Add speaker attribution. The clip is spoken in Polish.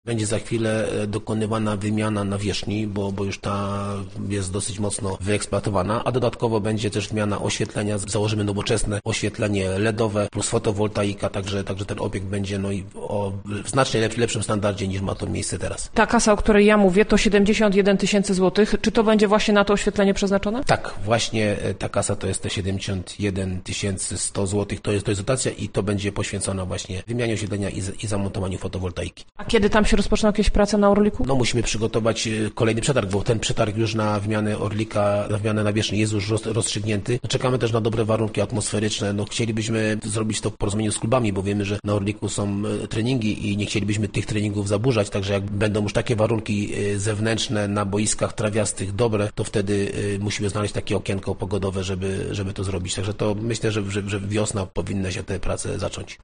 Speaker 1: Będzie za chwilę dokonywana wymiana nawierzchni, bo już ta jest dosyć mocno wyeksploatowana, a dodatkowo będzie też zmiana oświetlenia. Założymy nowoczesne oświetlenie LEDowe plus fotowoltaika, także ten obiekt będzie w znacznie lepszym standardzie niż ma to miejsce teraz.
Speaker 2: Ta kasa, o której ja mówię, to 71 tysięcy złotych. Czy to będzie właśnie na to oświetlenie przeznaczone?
Speaker 1: Tak, właśnie ta kasa to jest te 71 100 złotych, to jest dotacja i to będzie poświęcona właśnie wymianie oświetlenia i zamontowaniu fotowoltaiki.
Speaker 2: A kiedy tam się rozpoczną jakieś prace na Orliku?
Speaker 1: Musimy przygotować kolejny przetarg, bo ten przetarg już na wymianę Orlika, na wymianę nawierzchni jest już rozstrzygnięty. Czekamy też na dobre warunki atmosferyczne. Chcielibyśmy zrobić to w porozumieniu z klubami, bo wiemy, że na Orliku są treningi i nie chcielibyśmy tych treningów zaburzać, także jak będą już takie warunki zewnętrzne na boiskach trawiastych dobre, to wtedy musimy znaleźć takie okienko pogodowe, żeby to zrobić. Także to myślę, że wiosna powinny się te prace zacząć.